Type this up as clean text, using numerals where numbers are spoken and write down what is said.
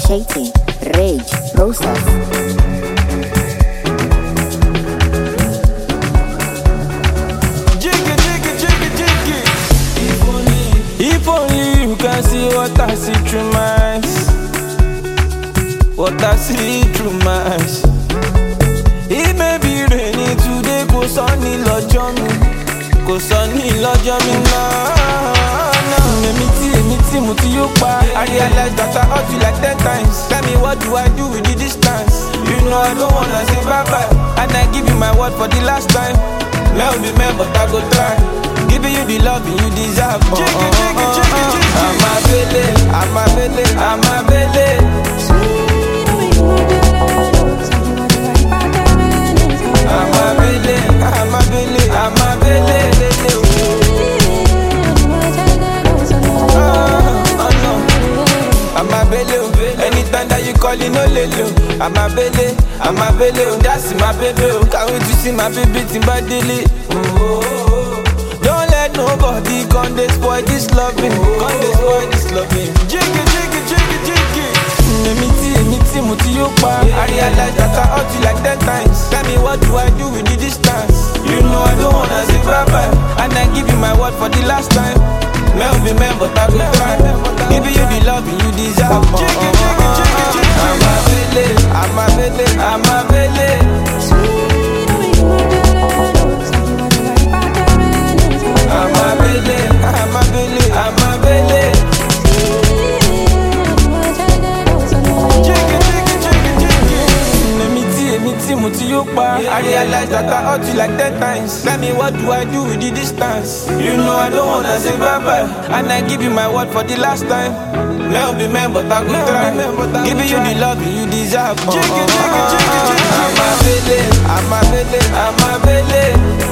Cheating, rage, process. If only you can see what I see through my eyes. What I see through my eyes. It may be rainy today, kò sunny lọ́jọ́ mi. Kò sunny lọ́jọ́ mi náà. Èmi tí mo ti yóò pa. I realize that I hurt you like 10 times. Tell me what do I do with the distance? You know I don't wanna say bye bye. And I give you my word for the last time. Mel be mel, but I go try. Giving you the love you deserve. I'm a belly, I'm a belly, I'm a belly. I'm a belly, I'm a belly, I'm a belly. I'm a belly. Anytime that you call, you know lelo. I'm a belly, I'm a belly. That's my baby. Can't wait to see my baby in my daily. Don't let nobody come dey spoil this loving. Come dey spoil this loving. Jiggy, jiggy, jiggy, jiggy. Èmi tí mo ti yóò pa. I realize that I hurt you like 10 times. Tell me what do I do with the distance? You know I don't wanna say bye bye. And I give you my word for the last time. Mel be mel, but I go try. Giving you the love you deserve. Jiggy, jiggy, jiggy, jiggy. I'm a belly, I'm a belly, I'm a belly. I'm a belly, I'm a belly, I'm a belly. Jiggy, jiggy, jiggy, jiggy. Èmi tí mo ti yóò pa. I realize that I hurt you like 10 times. Tell me what do I do with the distance? You know I don't wanna say bye bye. And I give you my word for the last time. Mel be mel, but I go try. Giving you the love you deserve. Jiggy, jiggy, jiggy, jiggy. I'm a belly, I'm a belly, I'm a belly.